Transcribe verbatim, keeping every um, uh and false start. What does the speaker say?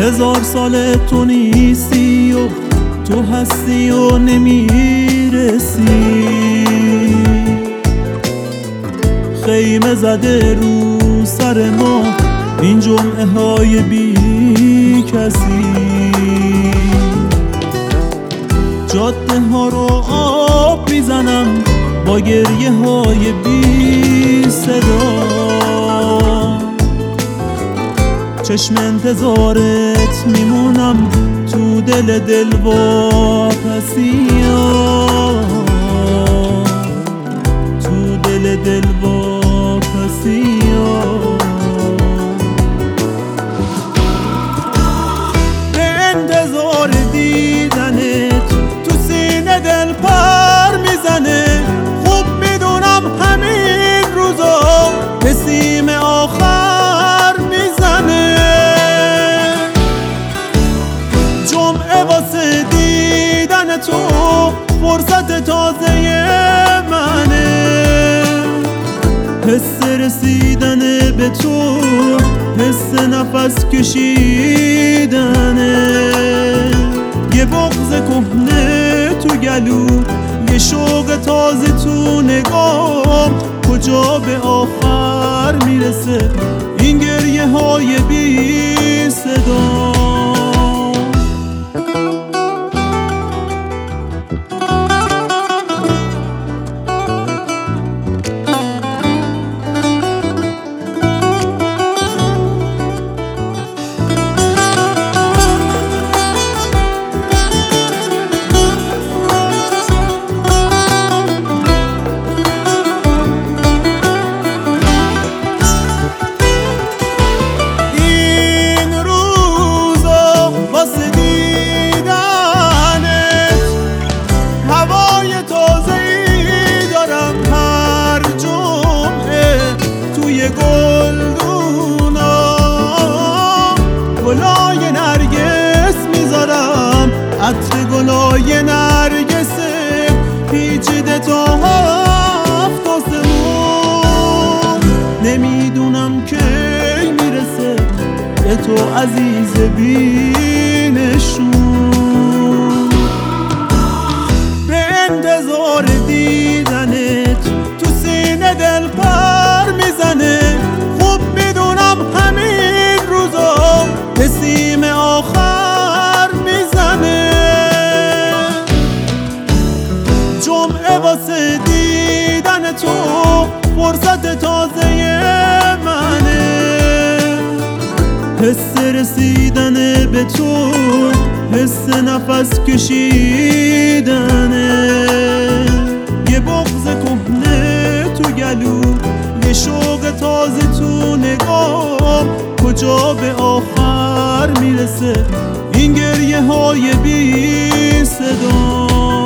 هزار سال تو نیستی و تو هستی و نمیرسی. خیمه زده رو سر ما این جمعه های بی کسی. جاده ها رو آب میزنم با گریه های بی صدا. چشم انتظارت میمونم تو دل دل واپسیا، تو دل دل واپسیا. به انتظار دیدنت تو سینه دل پر میزنه. خوب میدونم همین روزا به سیم آخر میزنه. جمعه واسه دیدن تو فرصت تازه منه. حس رسیدن به تو حس نفس کشیدنه. یه بغض کهنه تو گلو، یه شوق تازه تو نگام. کجا به آخر میرسه این گریه های بی صدا؟ گلای نرگس میذارم، عطر گلای نرگسه پیچیده تا هفت آسمون. نمیدونم کی میرسه به تو عزیز بینشون. به انتظار دیدنت تو سینه دل پر میزنه. خوب میدونم همین روزا به سیم آخر میزنه. جمعه واسه دیدن تو فرصت تازه منه. حس رسیدن به تو حس نفس کشیدنه. یه بغض کهنه تو گلو، یه شوق تازه تو نگاه. کجا به آخر میرسه این گریه های بی صدا؟